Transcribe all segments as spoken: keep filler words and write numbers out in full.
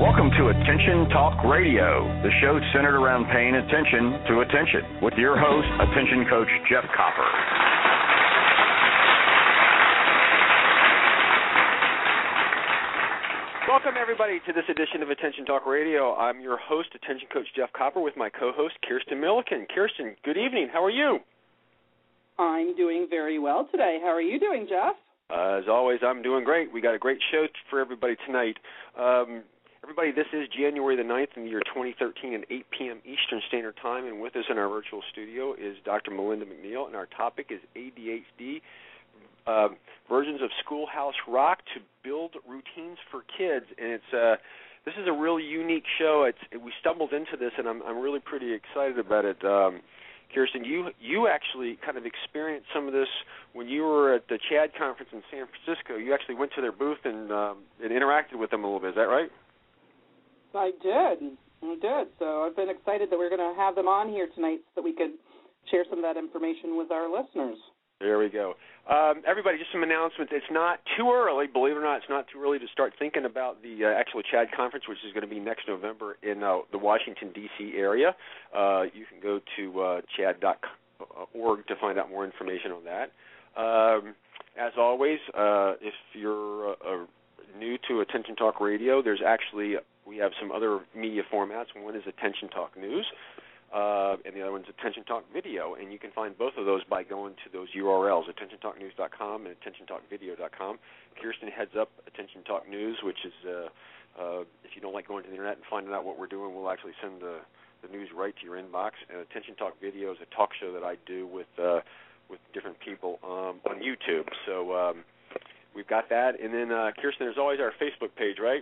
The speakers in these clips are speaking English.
Welcome to Attention Talk Radio, the show centered around paying attention to attention, with your host, Attention Coach Jeff Copper. Welcome, everybody, to this edition of Attention Talk Radio. I'm your host, Attention Coach Jeff Copper, with my co-host, Kirsten Milliken. Kirsten, good evening. How are you? I'm doing very well today. How are you doing, Jeff? Uh, as always, I'm doing great. We got a great show for everybody tonight. Um, everybody, this is January the ninth in the year twenty thirteen at eight p.m. Eastern Standard Time, and with us in our virtual studio is Doctor Melinda McNeil, and our topic is A D H D, uh, versions of Schoolhouse Rock to build routines for kids. And it's uh, this is a really unique show. It's we stumbled into this, and I'm I'm really pretty excited about it. Um, Kirsten, you you actually kind of experienced some of this when you were at the CHAD conference in San Francisco. You actually went to their booth and um, and interacted with them a little bit. Is that right? I did. I did. So I've been excited that we're going to have them on here tonight so that we could share some of that information with our listeners. There we go. Um, everybody, just some announcements. It's not too early, believe it or not, it's not too early to start thinking about the uh, actual CHAD conference, which is going to be next November in uh, the Washington, D C area. Uh, you can go to uh, chad dot org to find out more information on that. Um, as always, uh, if you're uh, new to Attention Talk Radio, there's actually, we have some other media formats. One is Attention Talk News. Uh, and the other one's Attention Talk Video, and you can find both of those by going to those U R Ls, attention talk news dot com and attention talk video dot com. Kirsten heads up Attention Talk News, which is, uh, uh, if you don't like going to the Internet and finding out what we're doing, we'll actually send the, the news right to your inbox. And Attention Talk Video is a talk show that I do with uh, with different people um, on YouTube. So um, we've got that. And then, uh, Kirsten, there's always our Facebook page, right?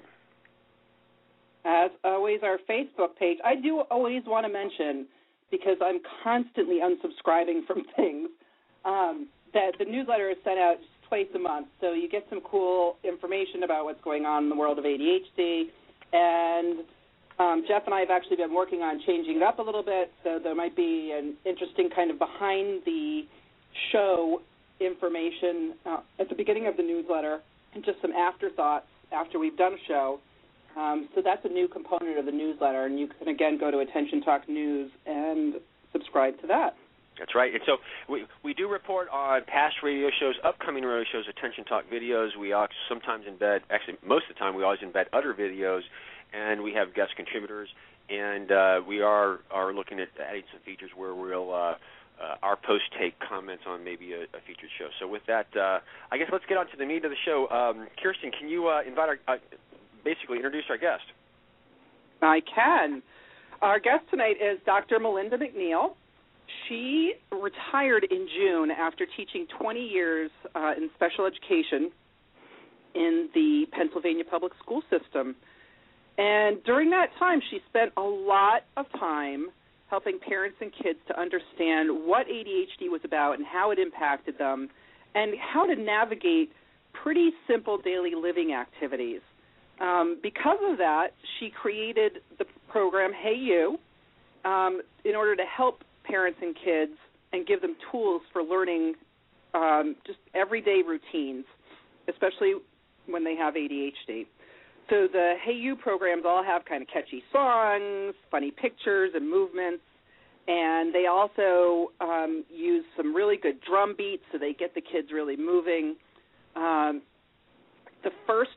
As always, our Facebook page. I do always want to mention, because I'm constantly unsubscribing from things, um, that the newsletter is sent out just twice a month. So you get some cool information about what's going on in the world of A D H D. And um, Jeff and I have actually been working on changing it up a little bit, so there might be an interesting kind of behind-the-show information uh, at the beginning of the newsletter and just some afterthoughts after we've done a show. Um, so that's a new component of the newsletter, and you can, again, go to Attention Talk News and subscribe to that. That's right. And so we we do report on past radio shows, upcoming radio shows, Attention Talk videos. We sometimes embed, actually most of the time we always embed other videos, and we have guest contributors. And uh, we are, are looking at adding some features where we'll uh, uh, our post take comments on maybe a, a featured show. So with that, uh, I guess let's get on to the meat of the show. Um, Kirsten, can you uh, invite our uh, basically introduce our guest? I can. Our guest tonight is Doctor Melinda McNeil. She retired in June after teaching twenty years uh, in special education in the Pennsylvania public school system. And during that time, she spent a lot of time helping parents and kids to understand what A D H D was about and how it impacted them, and how to navigate pretty simple daily living activities. Um, because of that, she created the program Hey You um, in order to help parents and kids and give them tools for learning um, just everyday routines, especially when they have A D H D. So the Hey You programs all have kind of catchy songs, funny pictures and movements, and they also um, use some really good drum beats so they get the kids really moving. Um, the first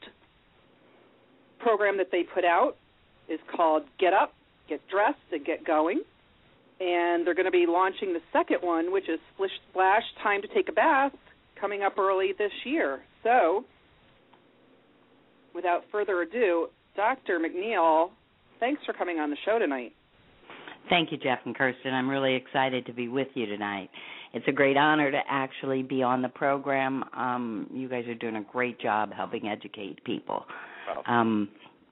program that they put out is called Get Up, Get Dressed, and Get Going. And they're going to be launching the second one, which is Splish Splash, Time to Take a Bath, coming up early this year. So, without further ado, Doctor McNeil, thanks for coming on the show tonight. Thank you, Jeff and Kirsten. I'm really excited to be with you tonight. It's a great honor to actually be on the program. Um, you guys are doing a great job helping educate people. Wow. Um,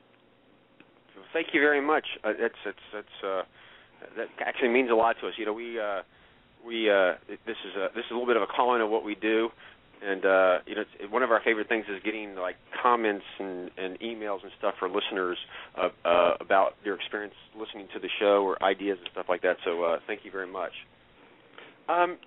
Thank you very much. Uh, it's it's it's uh, that actually means a lot to us. You know, we uh, we uh, this is a this is a little bit of a calling of what we do, and uh, you know, it's, one of our favorite things is getting like comments and, and emails and stuff for listeners uh, uh, about their experience listening to the show or ideas and stuff like that. So uh, thank you very much. Um,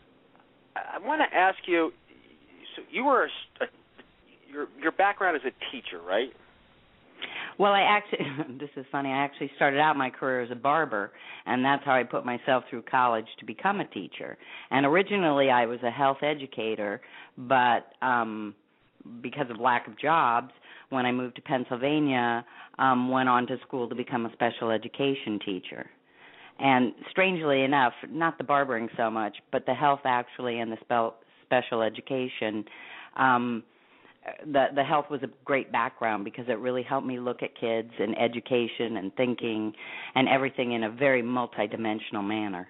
I want to ask you. So you were a, a, your your background as a teacher, right? Well, I actually, this is funny, I actually started out my career as a barber, and that's how I put myself through college to become a teacher. And originally I was a health educator, but um, because of lack of jobs, when I moved to Pennsylvania, um, went on to school to become a special education teacher. And strangely enough, not the barbering so much, but the health actually and the spell, special education, um, the the health was a great background because it really helped me look at kids and education and thinking and everything in a very multidimensional manner.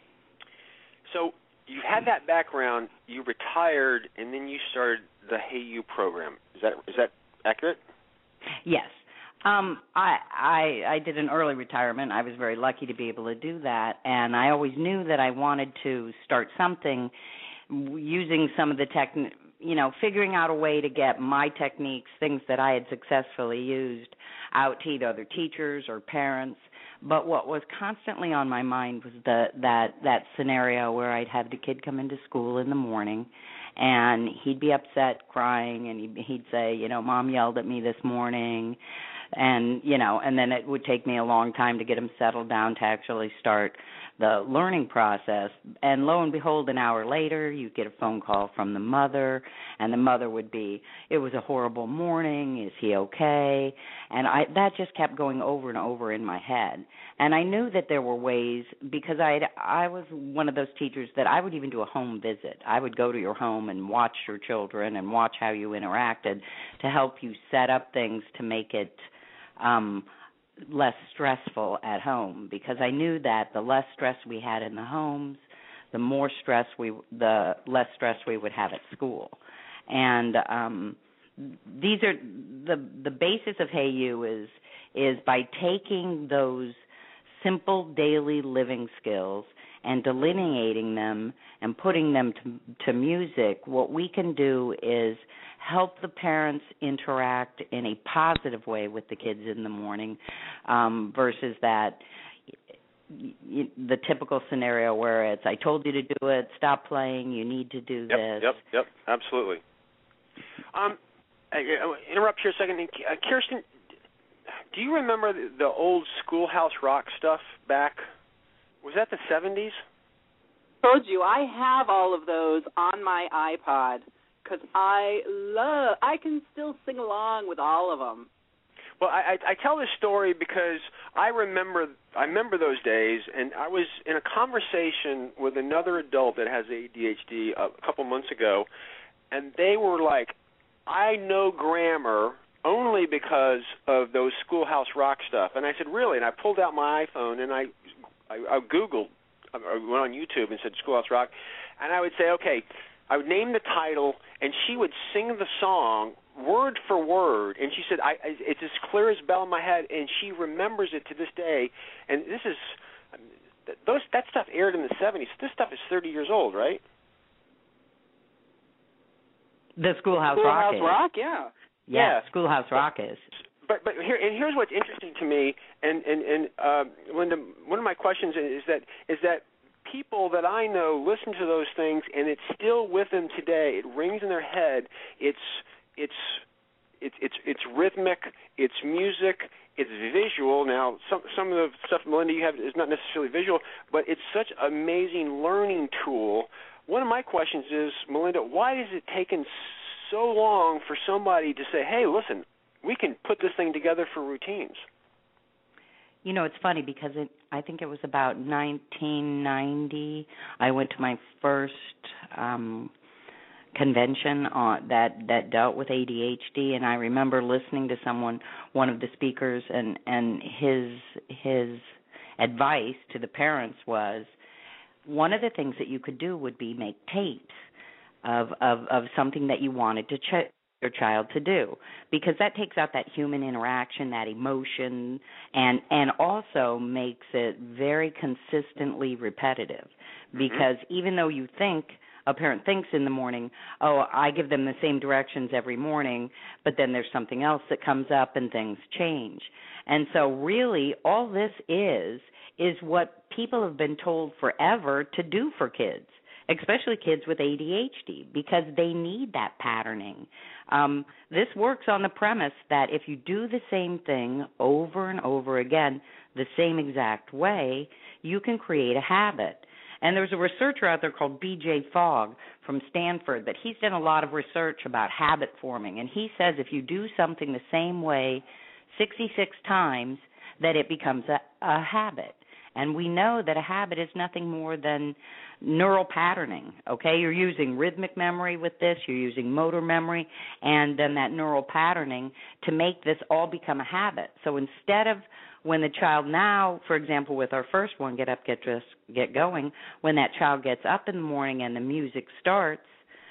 So you had that background, you retired, and then you started the Hey You program. Is that is that accurate? Yes. Um, I, I I did an early retirement. I was very lucky to be able to do that, and I always knew that I wanted to start something using some of the tech, you know, figuring out a way to get my techniques, things that I had successfully used, out to either other teachers or parents. But what was constantly on my mind was the that that scenario where I'd have the kid come into school in the morning, and he'd be upset, crying, and he'd, he'd say, you know, Mom yelled at me this morning. And, you know, and then it would take me a long time to get him settled down to actually start the learning process. And lo and behold, an hour later, you get a phone call from the mother, and the mother would be, it was a horrible morning, is he okay? And I that just kept going over and over in my head. And I knew that there were ways, because I I was one of those teachers that I would even do a home visit. I would go to your home and watch your children and watch how you interacted to help you set up things to make it Um, less stressful at home, because I knew that the less stress we had in the homes, the more stress we, the less stress we would have at school. And um, these are the the basis of Hey You is is by taking those simple daily living skills and delineating them and putting them to, to music. What we can do is help the parents interact in a positive way with the kids in the morning, um, versus that y- the typical scenario where it's, I told you to do it, stop playing, you need to do yep, this. Yep, yep, absolutely. Um, I, I interrupt here a second. Uh, Kirsten, do you remember the, the old Schoolhouse Rock stuff back, was that the seventies? Told you, I have all of those on my iPod. Because I love, I can still sing along with all of them. Well, I, I, I tell this story because I remember, I remember those days, and I was in a conversation with another adult that has A D H D a, a couple months ago, and they were like, I know grammar only because of those Schoolhouse Rock stuff. And I said, really? And I pulled out my iPhone, and I, I, I Googled, I went on YouTube and said Schoolhouse Rock, and I would say, okay, I would name the title, and she would sing the song word for word. And she said, I, I, it's as clear as a bell in my head, and she remembers it to this day. And this is those that stuff aired in the seventies. This stuff is thirty years old, right? The Schoolhouse, Schoolhouse Rock is. Rock, yeah. Yeah, yeah. Schoolhouse Rock is. But but here and here's what's interesting to me, and and and uh, Linda, one of my questions is that is that. people that I know listen to those things, and it's still with them today. It rings in their head. It's it's it's it's it's rhythmic. It's music. It's visual. Now, some some of the stuff, Melinda, you have is not necessarily visual, but it's such an amazing learning tool. One of my questions is, Melinda, why has it taken so long for somebody to say, "Hey, listen, we can put this thing together for routines"? You know, it's funny because it, I think it was about nineteen ninety. I went to my first um, convention on, that that dealt with A D H D, and I remember listening to someone, one of the speakers, and, and his his advice to the parents was one of the things that you could do would be make tapes of of, of something that you wanted to check your child to do, because that takes out that human interaction, that emotion, and and also makes it very consistently repetitive. Because mm-hmm. even though you think, a parent thinks in the morning, oh, I give them the same directions every morning, but then there's something else that comes up and things change. And so really all this is, is what people have been told forever to do for kids. especially kids with A D H D, because they need that patterning. Um, this works on the premise that if you do the same thing over and over again, the same exact way, you can create a habit. And there's a researcher out there called B J Fogg from Stanford, but he's done a lot of research about habit forming. And he says if you do something the same way sixty-six times, that it becomes a, a habit. And we know that a habit is nothing more than neural patterning, okay? You're using rhythmic memory with this, you're using motor memory, and then that neural patterning to make this all become a habit. So instead of when the child now, for example, with our first one, Get Up, Get Dressed, Get Going, when that child gets up in the morning and the music starts,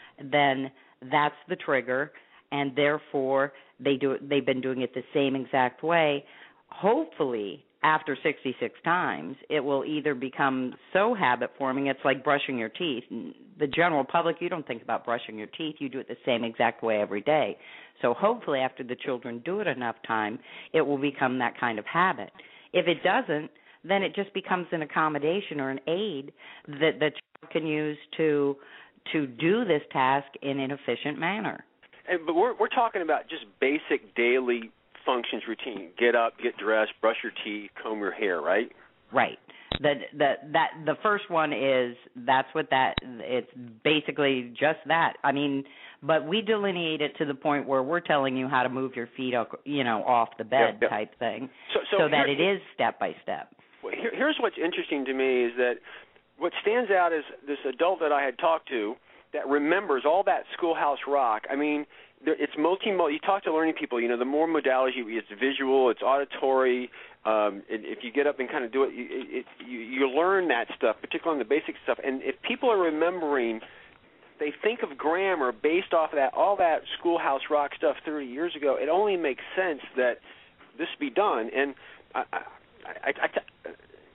then that's the trigger, and therefore they do it, they've been doing it the same exact way. Hopefully, after sixty-six times, it will either become so habit-forming, it's like brushing your teeth. The general public, you don't think about brushing your teeth. You do it the same exact way every day. So hopefully after the children do it enough time, it will become that kind of habit. If it doesn't, then it just becomes an accommodation or an aid that the child can use to to do this task in an efficient manner. And, but we're, we're talking about just basic daily functions routine. Get up, get dressed, brush your teeth, comb your hair, right? Right. The the that the first one is that's what that it's basically just that. I mean, but we delineate it to the point where we're telling you how to move your feet, you know, off the bed yeah, yeah. type thing, so, so, so that here, it is step by step. Well, here, here's what's interesting to me is that what stands out is this adult that I had talked to that remembers all that Schoolhouse Rock. I mean, there, it's multi. You talk to learning people. You know, the more modalities, you, it's visual, it's auditory. Um, and if you get up and kind of do it, you, it, you, you learn that stuff, particularly on the basic stuff. And if people are remembering, they think of grammar based off of that, all that Schoolhouse Rock stuff thirty years ago. It only makes sense that this be done. And I, I, I, I,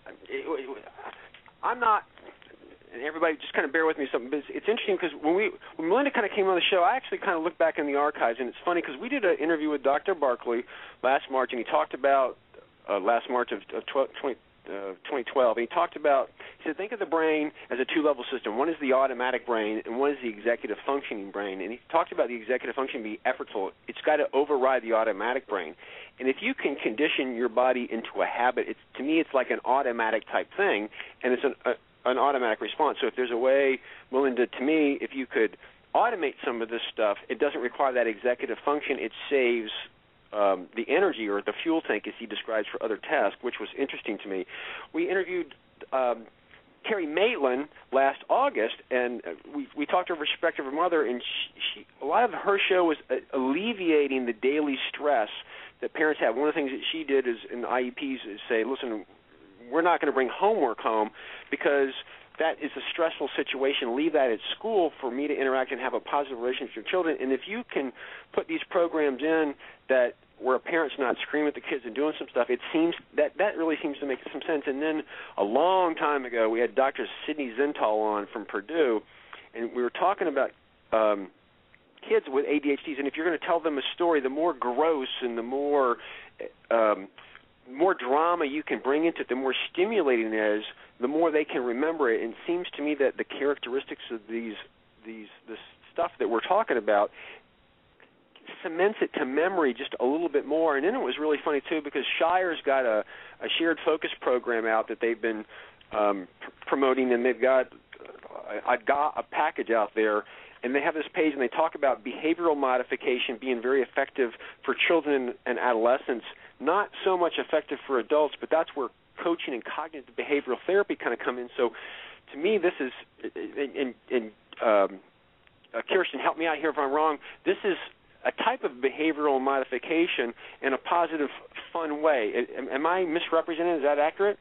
I, I'm not. And everybody just kind of bear with me something. But it's, it's interesting because when we when Melinda kind of came on the show, I actually kind of looked back in the archives, and it's funny because we did an interview with Doctor Barkley last March, and he talked about uh, last March of, of twenty, uh, twenty twelve, and he talked about, he said, think of the brain as a two-level system. One is the automatic brain, and one is the executive functioning brain. And he talked about the executive functioning being effortful. It's got to override the automatic brain. And if you can condition your body into a habit, it's, to me it's like an automatic type thing, and it's an a, an automatic response. So if there's a way, Melinda, to me, if you could automate some of this stuff, it doesn't require that executive function. It saves um, the energy or the fuel tank, as he describes, for other tasks, which was interesting to me. We interviewed um, Carrie Maitland last August, and we, we talked to her respect of her mother, and she, she, a lot of her show was uh, alleviating the daily stress that parents have. One of the things that she did is in the I E Ps is say, listen, we're not going to bring homework home because that is a stressful situation. Leave that at school for me to interact and have a positive relationship with your children. And if you can put these programs in that where a parent's not screaming at the kids and doing some stuff, it seems that that really seems to make some sense. And then a long time ago, we had Doctor Sidney Zintal on from Purdue, and we were talking about um, kids with A D H Ds. And if you're going to tell them a story, the more gross and the more um, more drama you can bring into it, the more stimulating it is, the more they can remember it. And it seems to me that the characteristics of these these this stuff that we're talking about cements it to memory just a little bit more. And then it was really funny, too, because Shire's got a, a shared focus program out that they've been um, pr- promoting, and they've got a, a, a package out there. And they have this page, and they talk about behavioral modification being very effective for children and adolescents, not so much effective for adults, but that's where coaching and cognitive behavioral therapy kind of come in. So to me, this is, and, and um, uh, Kirsten, help me out here if I'm wrong, this is a type of behavioral modification in a positive, fun way. Am, am I misrepresenting? Is that accurate?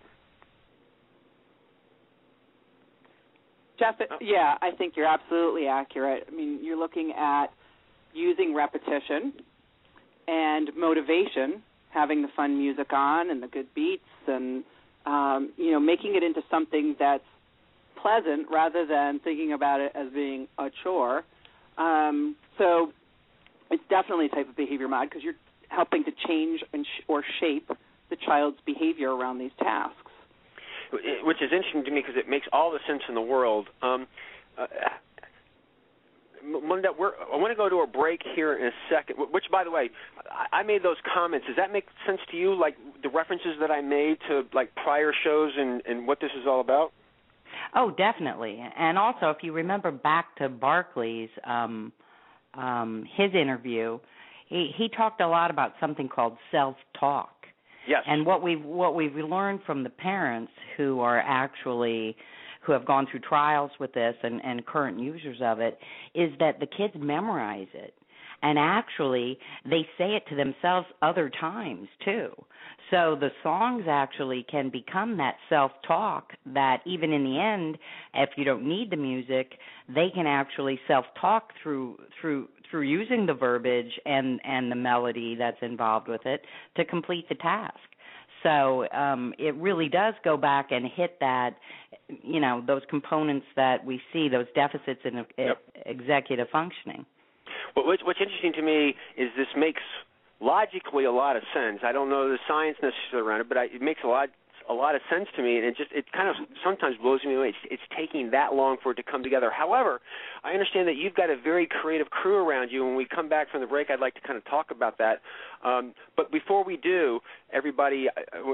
Jeff, yeah, I think you're absolutely accurate. I mean, you're looking at using repetition and motivation, having the fun music on and the good beats, and um, you know, making it into something that's pleasant rather than thinking about it as being a chore. Um, so it's definitely a type of behavior mod because you're helping to change and sh- or shape the child's behavior around these tasks. Which is interesting to me because it makes all the sense in the world. Um, uh, Melinda, we're, I want to go to a break here in a second, which, by the way, I made those comments. Does that make sense to you, like the references that I made to, like, prior shows and, and what this is all about? Oh, definitely. And also, if you remember back to Barkley's, um, um, his interview, he, he talked a lot about something called self-talk. Yes. And what we've, what we've learned from the parents who are actually – who have gone through trials with this and, and current users of it, is that the kids memorize it. And actually, they say it to themselves other times, too. So the songs actually can become that self-talk that even in the end, if you don't need the music, they can actually self-talk through through through using the verbiage and, and the melody that's involved with it to complete the task. So um, it really does go back and hit that, you know, those components that we see, those deficits in yep. executive functioning. Well, what's, what's interesting to me is this makes logically a lot of sense. I don't know the science necessarily around it, but I, it makes a lot a lot of sense to me, and it just it kind of sometimes blows me away. It's, it's taking that long for it to come together. However, I understand that you've got a very creative crew around you. When we come back from the break, I'd like to kind of talk about that. Um, but before we do, everybody,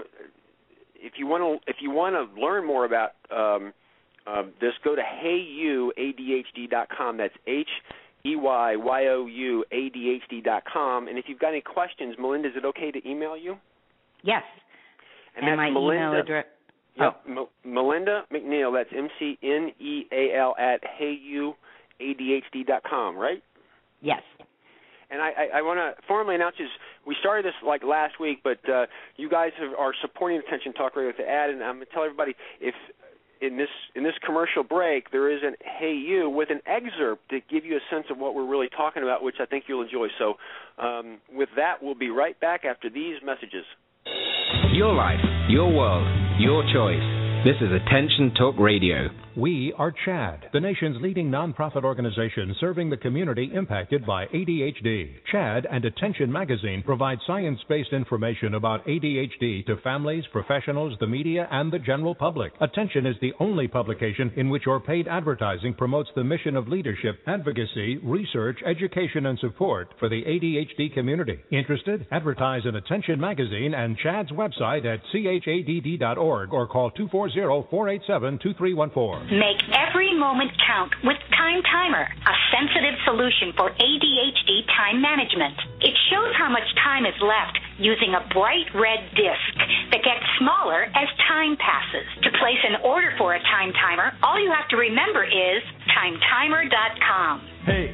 if you want to if you want to learn more about um, uh, this, go to hey you A D H D dot com. That's H E Y Y O U A D H D dot com. And if you've got any questions, Melinda, is it okay to email you? Yes. And, and that's my Melinda, email address. Yep, oh. Melinda McNeil. That's M C N E A L at hey you A D H D dot com, right? Yes. And I, I, I want to formally announce this. We started this like last week, but uh, you guys have, are supporting Attention Talk Radio with the ad, and I'm going to tell everybody if in this in this commercial break there is an Hey You with an excerpt to give you a sense of what we're really talking about, which I think you'll enjoy. So um, with that, we'll be right back after these messages. Your life, your world, your choice. This is Attention Talk Radio. We are CHADD, the nation's leading nonprofit organization serving the community impacted by A D H D. CHADD and Attention Magazine provide science-based information about A D H D to families, professionals, the media, and the general public. Attention is the only publication in which your paid advertising promotes the mission of leadership, advocacy, research, education, and support for the A D H D community. Interested? Advertise in Attention Magazine and CHADD's website at C H A D D dot org or call two four zero, four eight seven, two three one four. Make every moment count with Time Timer, a sensitive solution for A D H D time management. It shows how much time is left using a bright red disc that gets smaller as time passes. To place an order for a Time Timer, all you have to remember is time timer dot com. Hey,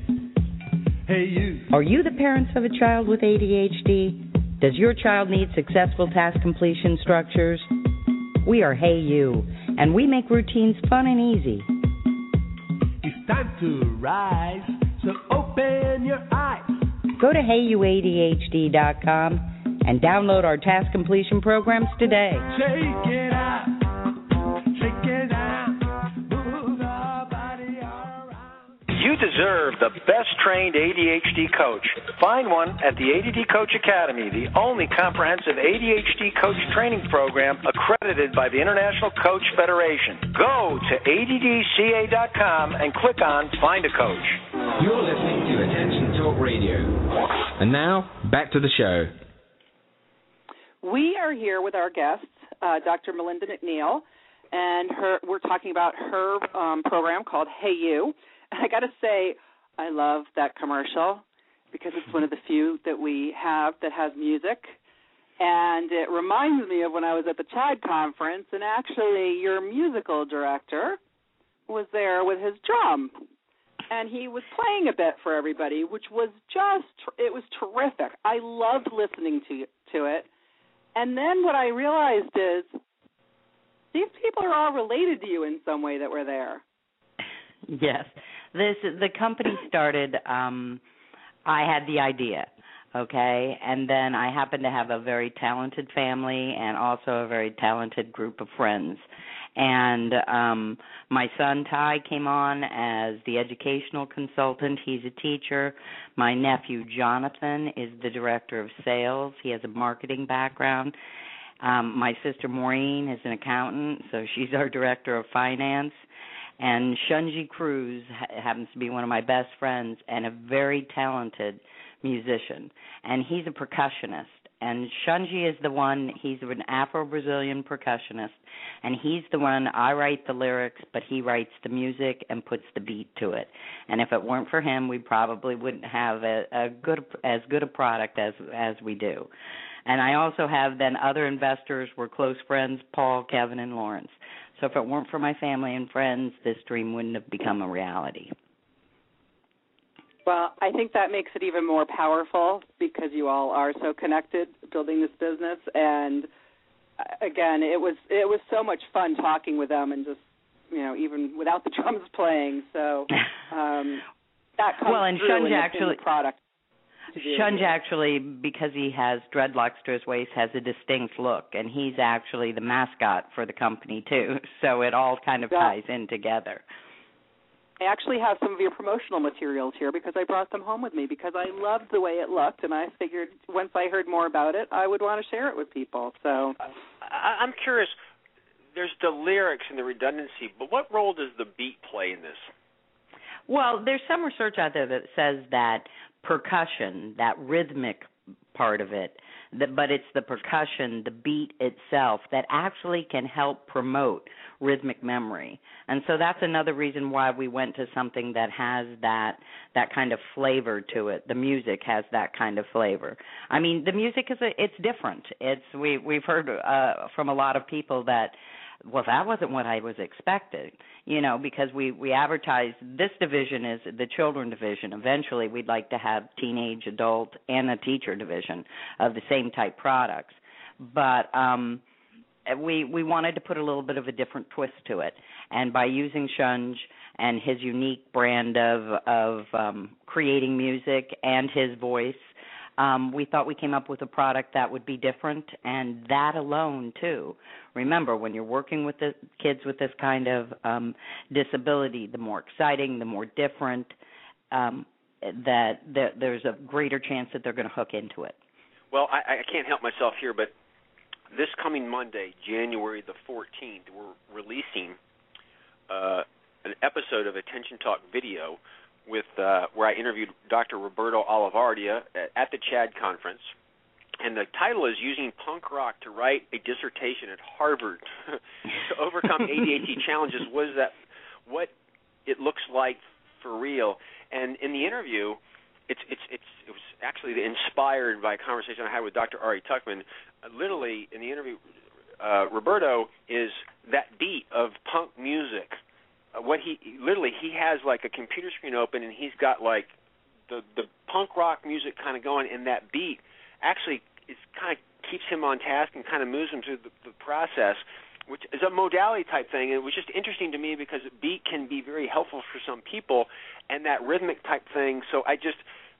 hey you. Are you the parents of a child with A D H D? Does your child need successful task completion structures? We are Hey You, and we make routines fun and easy. It's time to rise, so open your eyes. Go to hey you A D H D dot com and download our task completion programs today. Shake it out, shake it out, move our body around. You deserve the best-trained A D H D coach. Find one at the A D D Coach Academy, the only comprehensive A D H D coach training program accredited by the International Coach Federation. Go to A D D C A dot com and click on Find a Coach. You're listening to Attention Talk Radio. And now, back to the show. We are here with our guest, uh, Doctor Melinda McNeil, and her. We're talking about her um, program called Hey You. And I got to say, I love that commercial because it's one of the few that we have that has music. And it reminds me of when I was at the CHADD conference, and actually your musical director was there with his drum. And he was playing a bit for everybody, which was just, it was terrific. I loved listening to to it. And then what I realized is these people are all related to you in some way that were there. Yes. This the company started, um, I had the idea, okay, and then I happened to have a very talented family and also a very talented group of friends. And um, my son, Ty, came on as the educational consultant. He's a teacher. My nephew, Jonathan, is the director of sales. He has a marketing background. Um, my sister, Maureen, is an accountant, so she's our director of finance. And Shunji Cruz ha- happens to be one of my best friends and a very talented musician. And he's a percussionist. And Shunji is the one, he's an Afro-Brazilian percussionist, and he's the one, I write the lyrics, but he writes the music and puts the beat to it. And if it weren't for him, we probably wouldn't have a, a good, as good a product as as we do. And I also have then other investors, we're close friends, Paul, Kevin, and Lawrence. So if it weren't for my family and friends, this dream wouldn't have become a reality. Well, I think that makes it even more powerful because you all are so connected building this business. And again, it was it was so much fun talking with them, and just, you know, even without the drums playing. So um, that comes well, and through Shunji in, the, actually, in the product. Shunji actually, because he has dreadlocks to his waist, has a distinct look, and he's actually the mascot for the company too. So it all kind of yeah. ties in together. I actually have some of your promotional materials here because I brought them home with me because I loved the way it looked, and I figured once I heard more about it, I would want to share it with people. So, I, I'm curious. There's the lyrics and the redundancy, but what role does the beat play in this? Well, there's some research out there that says that percussion, that rhythmic part of it, that, but it's the percussion, the beat itself, that actually can help promote rhythmic memory. And so that's another reason why we went to something that has that that kind of flavor to it. The music has that kind of flavor. I mean, the music is a, it's different. It's we we've heard uh, from a lot of people that, well, that wasn't what I was expecting, you know, because we, we advertise this division is the children division. Eventually, we'd like to have teenage, adult, and a teacher division of the same type products. But um, we we wanted to put a little bit of a different twist to it. And by using Shunj and his unique brand of, of um, creating music and his voice, Um, we thought we came up with a product that would be different, and that alone, too. Remember, when you're working with the kids with this kind of um, disability, the more exciting, the more different, um, that, that there's a greater chance that they're going to hook into it. Well, I, I can't help myself here, but this coming Monday, January the fourteenth, we're releasing uh, an episode of Attention Talk Video with uh, where I interviewed Doctor Roberto Olivardia at, at the CHAD conference, and the title is Using Punk Rock to Write a Dissertation at Harvard to Overcome A D H D Challenges. What is that? What it looks like for real? And in the interview, it's it's it's it was actually inspired by a conversation I had with Doctor Ari Tuckman. Uh, literally, in the interview, uh, Roberto is that beat of punk music. Uh, what he literally he has like a computer screen open, and he's got like the the punk rock music kind of going, and that beat actually is kind of keeps him on task and kind of moves him through the, the process, which is a modality type thing. And it was just interesting to me because beat can be very helpful for some people, and that rhythmic type thing. So I just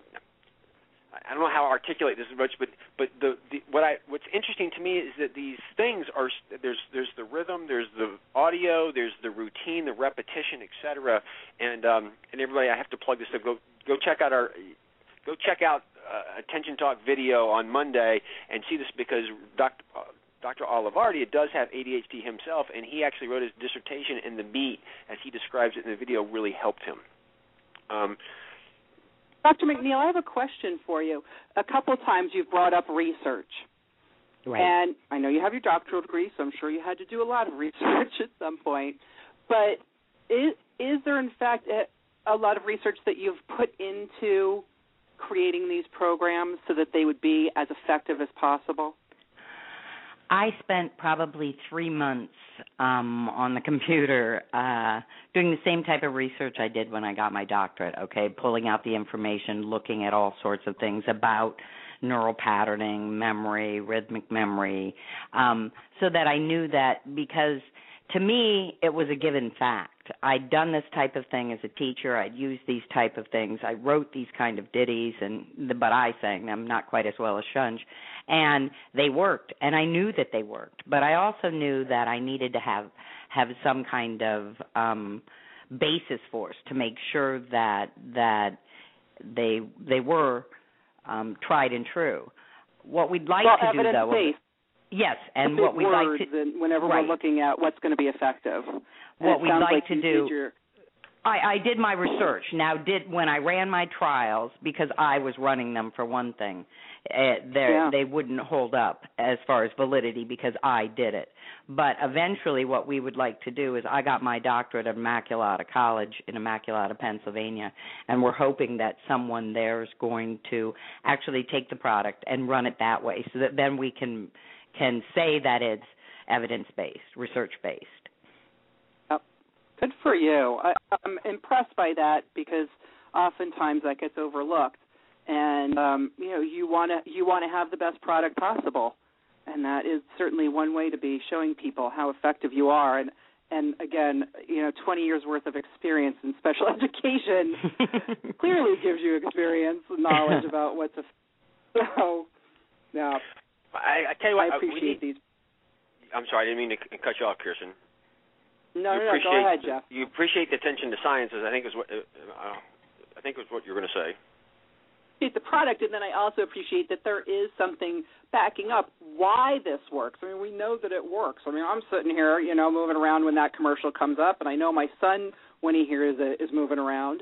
I don't know how to articulate this much, but but the, the what I what's interesting to me is that these things are there's there's the rhythm, there's the audio, there's the routine, the repetition, et cetera. And um, and everybody, I have to plug this up. Go go check out our go check out uh, Attention Talk Video on Monday and see this because Doctor Uh, Doctor Olivardia does have A D H D himself, and he actually wrote his dissertation, and the beat, as he describes it in the video, really helped him. Um, Doctor McNeil, I have a question for you. A couple times you've brought up research. Right. And I know you have your doctoral degree, so I'm sure you had to do a lot of research at some point. But is, is there, in fact, a, a lot of research that you've put into creating these programs so that they would be as effective as possible? I spent probably three months um, on the computer uh, doing the same type of research I did when I got my doctorate, okay, pulling out the information, looking at all sorts of things about neural patterning, memory, rhythmic memory, um, so that I knew that because to me it was a given fact. I'd done this type of thing as a teacher. I'd used these type of things. I wrote these kind of ditties, and but I sang them, not quite as well as Shunj. And they worked, and I knew that they worked. But I also knew that I needed to have have some kind of um, basis for us to make sure that that they they were um, tried and true. What we'd like well, to do, though, evidence-based. Yes, and the what we'd words like to and whenever right. we're looking at what's going to be effective. And what we'd like, like to you do. Did your... I, I did my research. Now, did when I ran my trials, because I was running them for one thing, uh, yeah. they wouldn't hold up as far as validity because I did it. But eventually what we would like to do is I got my doctorate at Immaculata College in Immaculata, Pennsylvania, and we're hoping that someone there is going to actually take the product and run it that way so that then we can can say that it's evidence-based, research-based. Good for you. I, I'm impressed by that because oftentimes that gets overlooked, and um, you know you want to you want to have the best product possible, and that is certainly one way to be showing people how effective you are. And and again, you know, twenty years worth of experience in special education clearly gives you experience and knowledge about what's effective. So, yeah, I, I tell you what, I appreciate need, these. I'm sorry, I didn't mean to cut you off, Kirsten. No, you no, no, go ahead, the, Jeff. You appreciate the attention to science, as I think is what uh, I think was what you're going to say. The product, and then I also appreciate that there is something backing up why this works. I mean, we know that it works. I mean, I'm sitting here, you know, moving around when that commercial comes up, and I know my son, when he hears it, is moving around.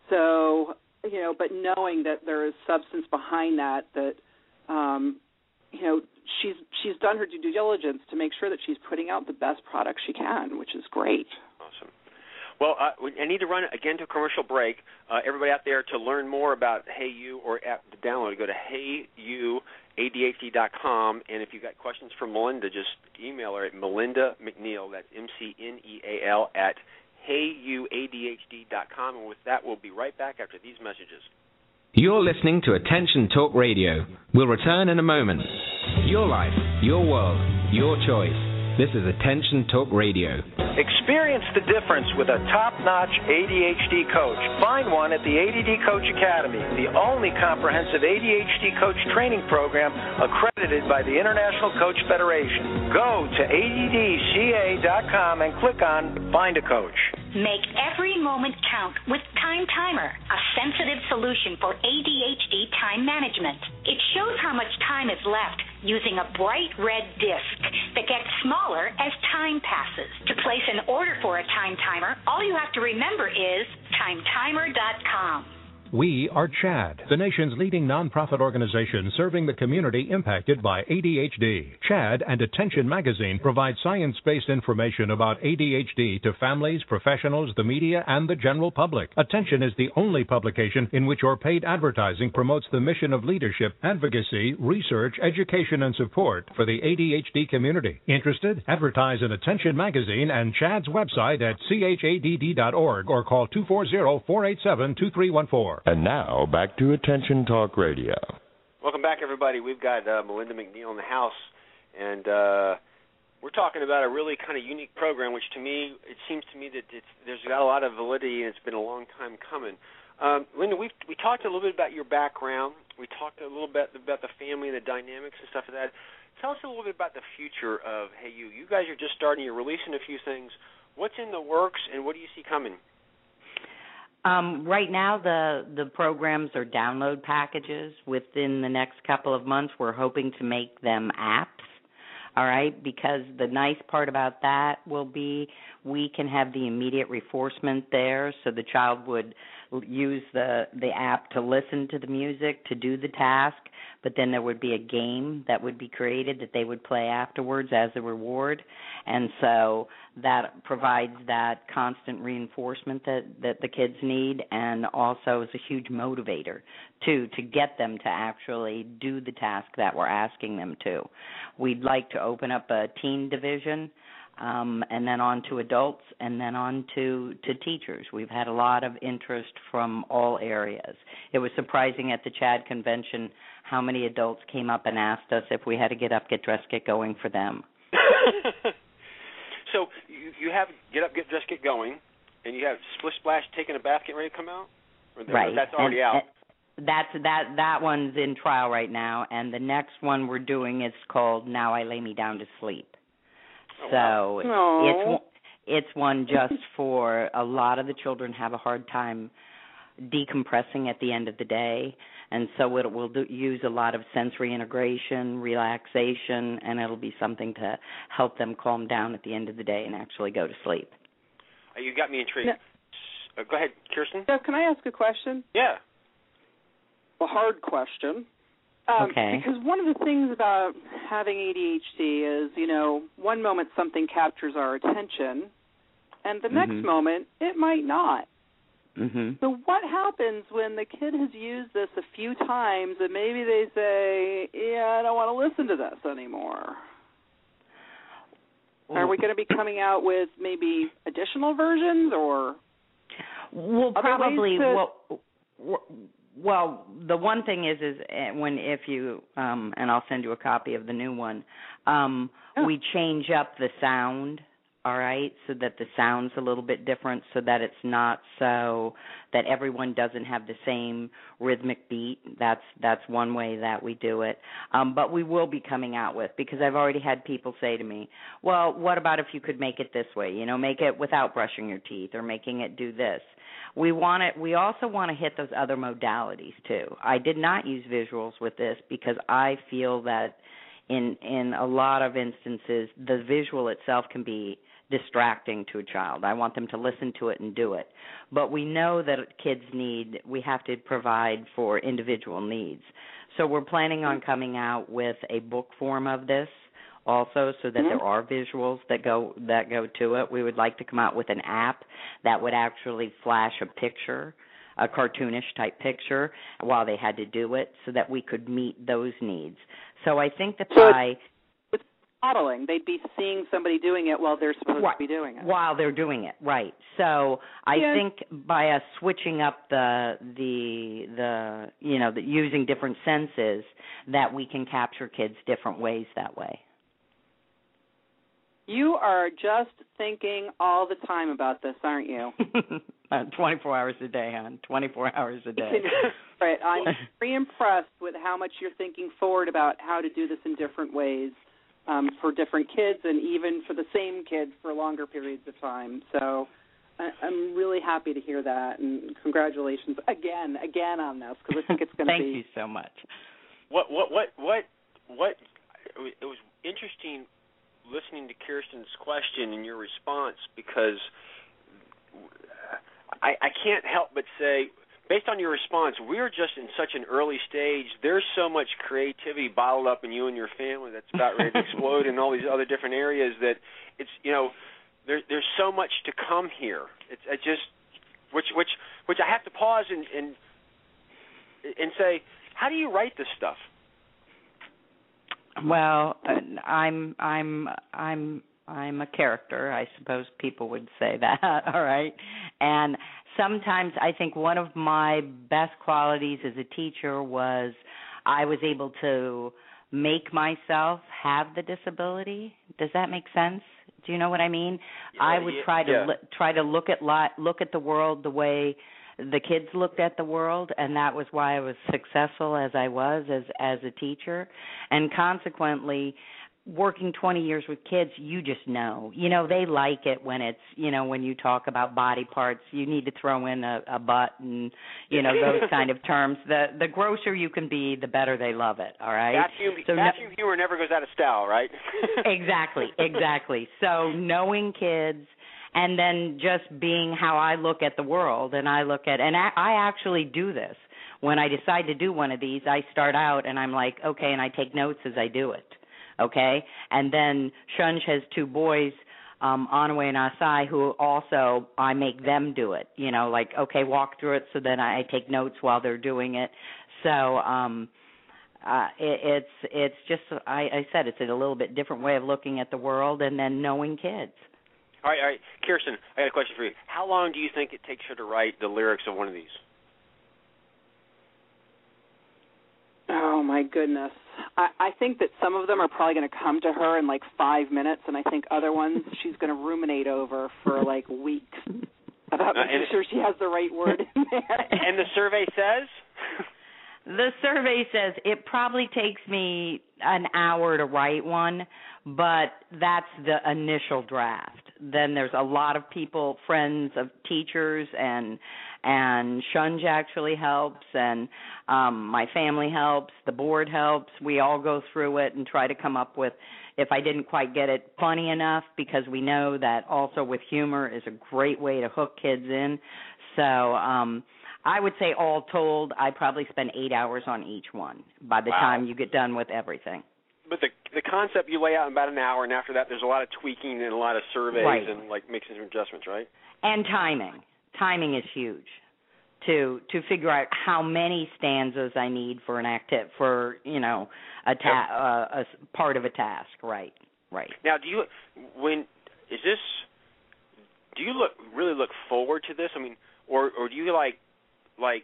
So, you know, but knowing that there is substance behind that, that, um, you know, she's she's done her due diligence to make sure that she's putting out the best product she can, which is great. Awesome. Well, uh, I need to run again to a commercial break. Uh, everybody out there, to learn more about Hey You or app to download, go to hey you A D H D dot com. And if you've got questions for Melinda, just email her at Melinda McNeal, that's M C N E A L, at hey you A D H D dot com. And with that, we'll be right back after these messages. You're listening to Attention Talk Radio. We'll return in a moment. Your life, your world, your choice. This is Attention Talk Radio. Experience the difference with a top-notch A D H D coach. Find one at the A D D Coach Academy, the only comprehensive A D H D coach training program accredited by the International Coach Federation. Go to A D D C A dot com and click on Find a Coach. Make every moment count with Time Timer, a sensitive solution for A D H D time management. It shows how much time is left using a bright red disc that gets smaller as time passes. To place an order for a Time Timer, all you have to remember is time timer dot com. We are CHADD, the nation's leading nonprofit organization serving the community impacted by A D H D. CHADD and Attention Magazine provide science-based information about A D H D to families, professionals, the media, and the general public. Attention is the only publication in which your paid advertising promotes the mission of leadership, advocacy, research, education, and support for the A D H D community. Interested? Advertise in Attention Magazine and CHADD's website at C H A D D dot org or call two four zero, four eight seven, two three one four. And now, back to Attention Talk Radio. Welcome back, everybody. We've got uh, Melinda McNeal in the house, and uh, we're talking about a really kind of unique program, which to me, it seems to me that it's, there's got a lot of validity, and it's been a long time coming. Um, Linda, we we talked a little bit about your background. We talked a little bit about the family and the dynamics and stuff of that. Tell us a little bit about the future of Hey You. You guys are just starting. You're releasing a few things. What's in the works, and what do you see coming? Um, right now, the, the programs are download packages. Within the next couple of months, we're hoping to make them apps, all right, because the nice part about that will be we can have the immediate reinforcement there, so the child would use the, the app to listen to the music, to do the task, but then there would be a game that would be created that they would play afterwards as a reward. And so that provides that constant reinforcement that, that the kids need, and also is a huge motivator, too, to get them to actually do the task that we're asking them to. We'd like to open up a teen division, um, and then on to adults, and then on to, to teachers. We've had a lot of interest from all areas. It was surprising at the CHADD convention how many adults came up and asked us if we had to get up, get dressed, get going for them. So you, you have Get Up, Get Dressed, Get Going, and you have Splish Splash, Taking a Bath, Getting Ready to come out? Or the, right. That's already and, out. And that's, that, that one's in trial right now, and the next one we're doing is called Now I Lay Me Down to Sleep. Oh, so wow. it's it's one just for a lot of the children have a hard time decompressing at the end of the day, And so it will do, use a lot of sensory integration, relaxation, and it'll be something to help them calm down at the end of the day and actually go to sleep. Uh, you got me intrigued. No. Uh, go ahead, Kirsten. Jeff, can I ask a question? Yeah. A hard question. Um, okay. Because one of the things about having A D H D is, you know, one moment something captures our attention, and the mm-hmm. next moment it might not. Mm-hmm. So what happens when the kid has used this a few times and maybe they say, yeah, I don't want to listen to this anymore? Well, are we going to be coming out with maybe additional versions or well, other probably. ways to... Well, well, the one thing is, is when if you um, and I'll send you a copy of the new one. Um, oh. We change up the sound. All right, so that the sound's a little bit different, so that it's not so that everyone doesn't have the same rhythmic beat. That's that's one way that we do it. Um, but we will be coming out with, because I've already had people say to me, well, what about if you could make it this way? You know, make it without brushing your teeth, or making it do this. We want it. We also want to hit those other modalities too. I did not use visuals with this because I feel that in in a lot of instances the visual itself can be distracting to a child. I want them to listen to it and do it. But we know that kids need, we have to provide for individual needs. So we're planning on coming out with a book form of this also, so that mm-hmm. there are visuals that go that go to it. We would like to come out with an app that would actually flash a picture, a cartoonish type picture, while they had to do it, so that we could meet those needs. So I think that so by modeling, they'd be seeing somebody doing it while they're supposed right. to be doing it. While they're doing it, right. So I yeah. think by us switching up the the the you know the, using different senses, that we can capture kids different ways that way. You are just thinking all the time about this, aren't you? uh, twenty-four hours a day, hon. twenty-four hours a day. Right. I'm very impressed with how much you're thinking forward about how to do this in different ways. Um, for different kids, and even for the same kids for longer periods of time. So I, I'm really happy to hear that, and congratulations again, again on this, because I think it's going to be. be. Thank you so much. What, what, what, what, what? It was interesting listening to Kirsten's question and your response, because I, I can't help but say, based on your response, we're just in such an early stage. There's so much creativity bottled up in you and your family that's about ready to explode in all these other different areas that it's, you know, there, there's so much to come here. It's I just, which which which I have to pause and and and say, how do you write this stuff? Well, I'm I'm I'm I'm a character, I suppose people would say that. All right, and sometimes I think one of my best qualities as a teacher was I was able to make myself have the disability. Does that make sense? Do you know what I mean? Yeah, I would yeah, try to yeah. li- try to look at li- look at the world the way the kids looked at the world, and that was why I was successful as I was as as a teacher. And consequently, working twenty years with kids, you just know. You know, they like it when it's, you know, when you talk about body parts, you need to throw in a, a butt and, you know, those kind of terms. The the grosser you can be, the better they love it, all right? Vacuum, so vacuum no, humor never goes out of style, right? Exactly, exactly. So knowing kids and then just being how I look at the world, and I look at, and I, I actually do this. When I decide to do one of these, I start out and I'm like, okay, and I take notes as I do it. Okay, and then Shunj has two boys, um, Anway and Asai, who also I make them do it. You know, like okay, walk through it. So then I, I take notes while they're doing it. So um, uh, it, it's it's just I, I said it's a little bit different way of looking at the world, and then knowing kids. All right, all right, Kirsten, I got a question for you. How long do you think it takes her to write the lyrics of one of these? Oh, my goodness. I, I think that some of them are probably going to come to her in like five minutes, and I think other ones she's going to ruminate over for like weeks about uh, making sure she has the right word in there. And the survey says? The survey says it probably takes me an hour to write one, but that's the initial draft. then there's a lot of people, friends of teachers, and and Shunj actually helps, and um, my family helps, the board helps. We all go through it and try to come up with, if I didn't quite get it funny enough, because we know that also with humor is a great way to hook kids in. So um, I would say all told, I probably spend eight hours on each one by the Wow. time you get done with everything. But the the concept you lay out in about an hour, and after that there's a lot of tweaking and a lot of surveys Right. and like making some adjustments, right? And timing. Timing is huge to to figure out how many stanzas I need for an active for you know a ta- Yep. uh, a s- part of a task. Right, right. Now, do you when is this? Do you look really look forward to this? I mean, or or do you like like?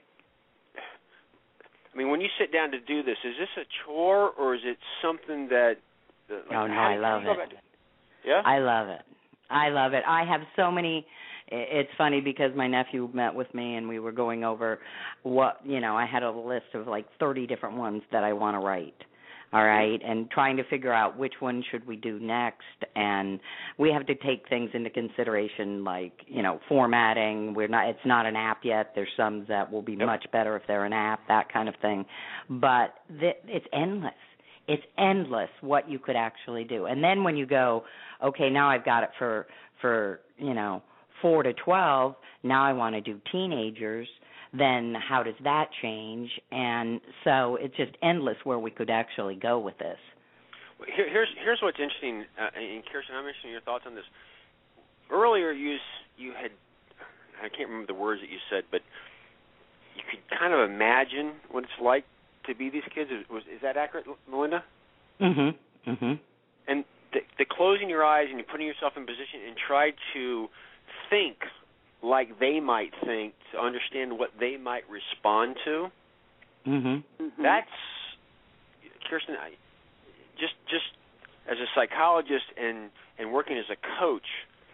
I mean, when you sit down to do this, is this a chore or is it something that? that like, Oh no, how do I you love go it. about- Yeah. I love it. I love it. I have so many. It's funny because my nephew met with me and we were going over what, you know, I had a list of like thirty different ones that I want to write. All right, and trying to figure out which one should we do next, and we have to take things into consideration like, you know, formatting. We're not, it's not an app yet. There's some that will be Yep. much better if they're an app, that kind of thing. But th- it's endless. It's endless what you could actually do. And then when you go, okay, now I've got it for for, you know, four to twelve, now I want to do teenagers, then how does that change? And so it's just endless where we could actually go with this. Here, here's here's what's interesting, uh, and Kirsten, I'm interested in your thoughts on this. Earlier, you s- you had, I can't remember the words that you said, but you could kind of imagine what it's like to be these kids. Is, was, is that accurate, Melinda? Mm-hmm. Mm-hmm. And the, the closing your eyes and you're putting yourself in position and try to think like they might think, to understand what they might respond to. Mm-hmm. Mhm. That's, Kirsten, I, just just as a psychologist and, and working as a coach,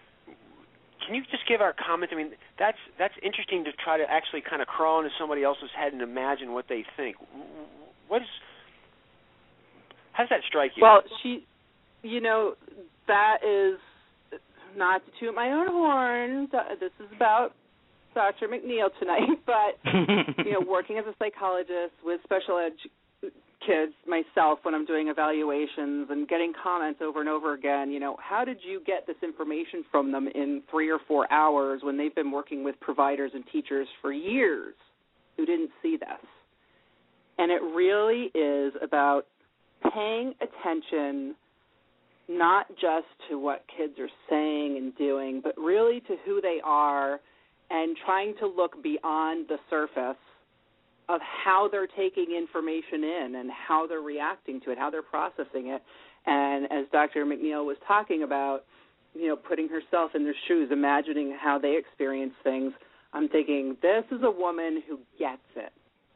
can you just give our comments? I mean, that's that's interesting to try to actually kind of crawl into somebody else's head and imagine what they think. What is, how does that strike you? Well, she, you know, that is not to toot my own horn. th- This is about Doctor McNeil tonight, but you know, working as a psychologist with special ed kids myself when I'm doing evaluations and getting comments over and over again, you know, how did you get this information from them in three or four hours when they've been working with providers and teachers for years who didn't see this? And it really is about paying attention not just to what kids are saying and doing, but really to who they are and trying to look beyond the surface of how they're taking information in and how they're reacting to it, how they're processing it. And as Doctor McNeil was talking about, you know, putting herself in their shoes, imagining how they experience things, I'm thinking, this is a woman who gets it.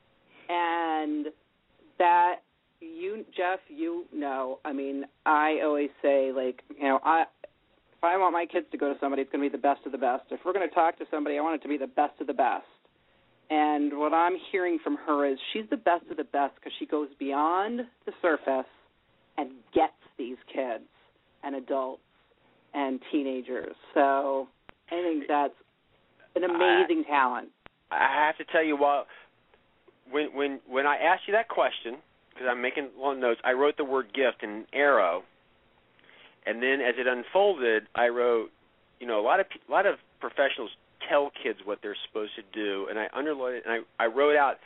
And that, you, Jeff, you know, I mean, I always say, like, you know, I if I want my kids to go to somebody, it's going to be the best of the best. If we're going to talk to somebody, I want it to be the best of the best. And what I'm hearing from her is she's the best of the best because she goes beyond the surface and gets these kids and adults and teenagers. So I think that's an amazing I, talent. I have to tell you, while when when when I asked you that question, because I'm making long notes, I wrote the word gift in an arrow, and then as it unfolded, I wrote, you know, a lot of a lot of professionals tell kids what they're supposed to do, and I underlined it, and I, I wrote out,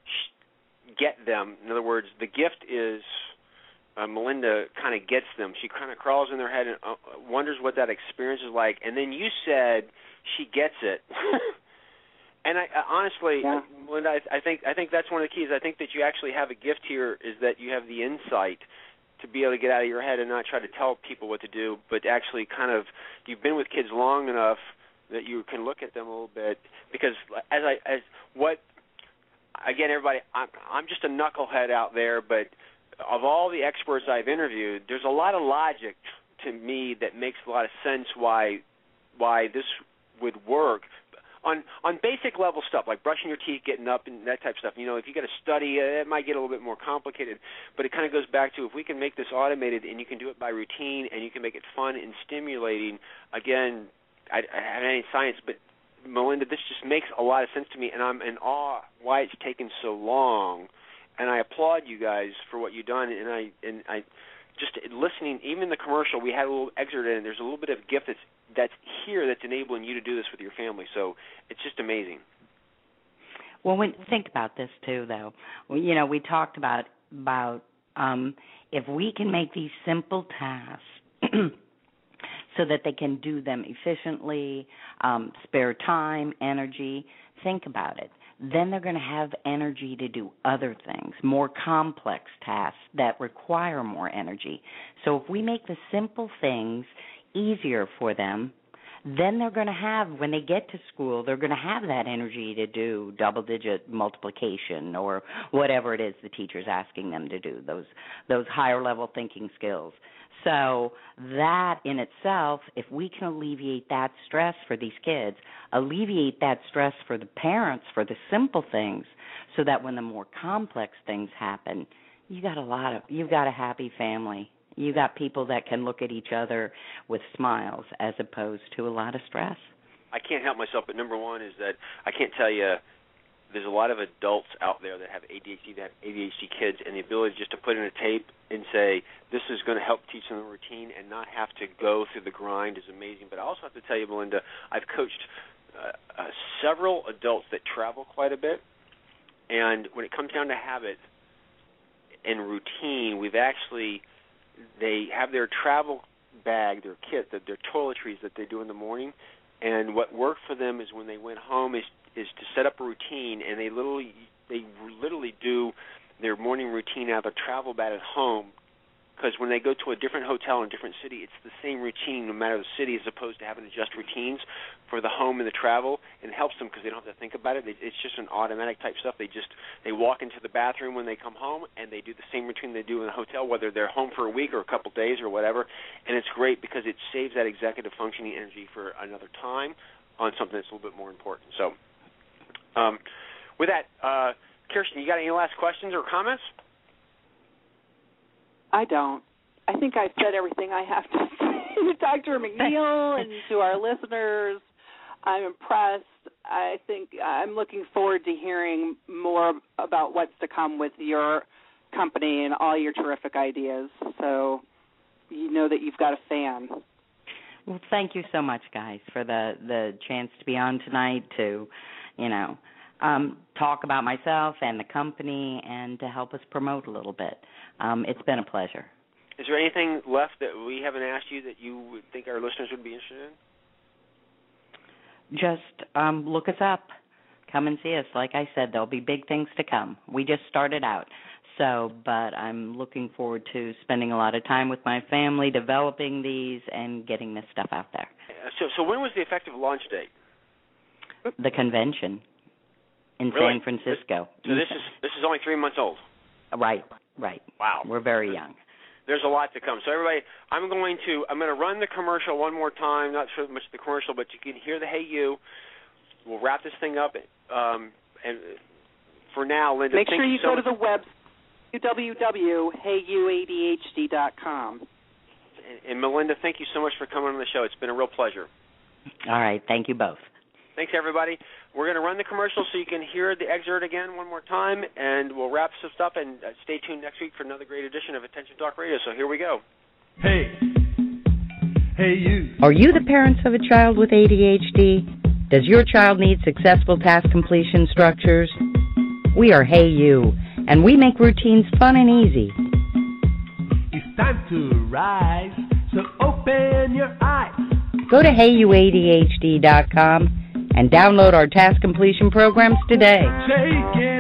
get them. In other words, the gift is, uh, Melinda kind of gets them. She kind of crawls in their head and uh, wonders what that experience is like, and then you said she gets it. And I, I honestly, yeah. Melinda, I, I think I think that's one of the keys. I think that you actually have a gift here, is that you have the insight to be able to get out of your head and not try to tell people what to do, but actually kind of, you've been with kids long enough that you can look at them a little bit, because as I as what again, everybody, I'm I'm just a knucklehead out there, but of all the experts I've interviewed, there's a lot of logic to me that makes a lot of sense why why this would work. on on basic level stuff like brushing your teeth, getting up, and that type of stuff. You know, if you got to study, uh, it might get a little bit more complicated. But it kind of goes back to if we can make this automated and you can do it by routine and you can make it fun and stimulating. Again, I, I haven't any science, but Melinda, this just makes a lot of sense to me, and I'm in awe why it's taken so long. And I applaud you guys for what you've done. And I and I just listening, even the commercial, we had a little excerpt in. There's a little bit of gift that's that's here that's enabling you to do this with your family. So it's just amazing. Well, when, think about this too, though. Well, you know, we talked about about um, if we can make these simple tasks so that they can do them efficiently, um, spare time, energy. Think about it. Then they're going to have energy to do other things, more complex tasks that require more energy. So if we make the simple things easier for them, then they're going to have, when they get to school, they're going to have that energy to do double-digit multiplication or whatever it is the teacher's asking them to do, those those higher-level thinking skills. So that in itself, if we can alleviate that stress for these kids, alleviate that stress for the parents for the simple things, so that when the more complex things happen, you got a lot of, you've got a happy family. You got people that can look at each other with smiles as opposed to a lot of stress. I can't help myself, but number one is that I can't tell you, there's a lot of adults out there that have A D H D, that have A D H D kids, and the ability just to put in a tape and say, this is going to help teach them a routine and not have to go through the grind is amazing. But I also have to tell you, Melinda, I've coached uh, uh, several adults that travel quite a bit, and when it comes down to habit and routine, we've actually, they have their travel bag, their kit, their, their toiletries that they do in the morning, and what worked for them is when they went home is is to set up a routine, and they literally they literally do their morning routine out of their travel bag at home, because when they go to a different hotel in a different city, it's the same routine no matter the city, as opposed to having to adjust routines for the home and the travel. And it helps them because they don't have to think about it. It's just an automatic type stuff. They just they walk into the bathroom when they come home, and they do the same routine they do in the hotel, whether they're home for a week or a couple days or whatever. And it's great because it saves that executive functioning energy for another time on something that's a little bit more important. So um, with that, uh, Kirsten, you got any last questions or comments? I don't. I think I've said everything I have to say to Doctor McNeil and to our listeners. I'm impressed. I think I'm looking forward to hearing more about what's to come with your company and all your terrific ideas. So you know that you've got a fan. Well, thank you so much, guys, for the, the chance to be on tonight to, you know, um, talk about myself and the company and to help us promote a little bit. Um, it's been a pleasure. Is there anything left that we haven't asked you that you would think our listeners would be interested in? Just um, look us up. Come and see us. Like I said, there'll be big things to come. We just started out. So, but I'm looking forward to spending a lot of time with my family, developing these, and getting this stuff out there. So, so when was the effective launch date? The convention in really? San Francisco. So this is this is only three months old. Right, right. Wow. We're very young. There's a lot to come. So everybody, I'm going to I'm going to run the commercial one more time. Not so much the commercial, but you can hear the Hey You. We'll wrap this thing up. Um, and for now, Linda, make thank sure you, you so go much. to the web w w w dot hey you a d h d dot com. And, and Melinda, thank you so much for coming on the show. It's been a real pleasure. All right. Thank you both. Thanks, everybody. We're going to run the commercial so you can hear the excerpt again one more time, and we'll wrap some stuff, and uh, stay tuned next week for another great edition of Attention Talk Radio. So here we go. Hey, hey you. Are you the parents of a child with A D H D? Does your child need successful task completion structures? We are Hey You, and we make routines fun and easy. It's time to rise, so open your eyes. Go to hey you a d h d dot com and download our task completion programs today. Shake it.